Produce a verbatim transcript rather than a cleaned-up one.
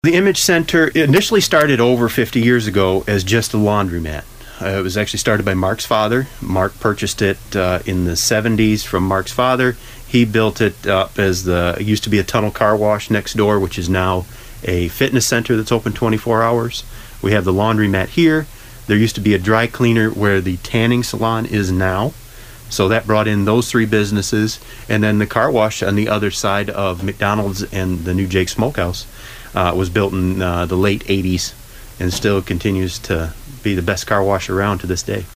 The Image Center initially started over fifty years ago as just a laundromat. Uh, it was actually started by Mark's father. Mark purchased it uh, in the seventies from Mark's father. He built it up as the, it used to be a tunnel car wash next door, which is now a fitness center that's open twenty-four hours. We have the laundromat here. There used to be a dry cleaner where the tanning salon is now. So that brought in those three businesses. And then the car wash on the other side of McDonald's and the new Jake Smokehouse uh, was built in uh, the late eighties and still continues to be the best car wash around to this day.